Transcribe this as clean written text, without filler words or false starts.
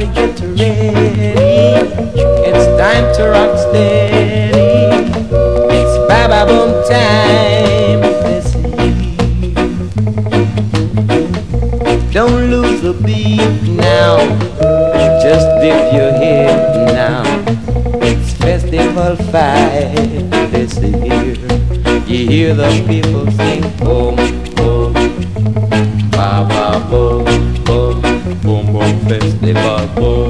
Everybody get ready. It's time to rock steady. It's Baba Boom time. This is. Don't lose the beat now. Just dip your head now. It's festival fight. This is here. You hear the people sing boom boom. Ba ba boom boom boom boom festival boom.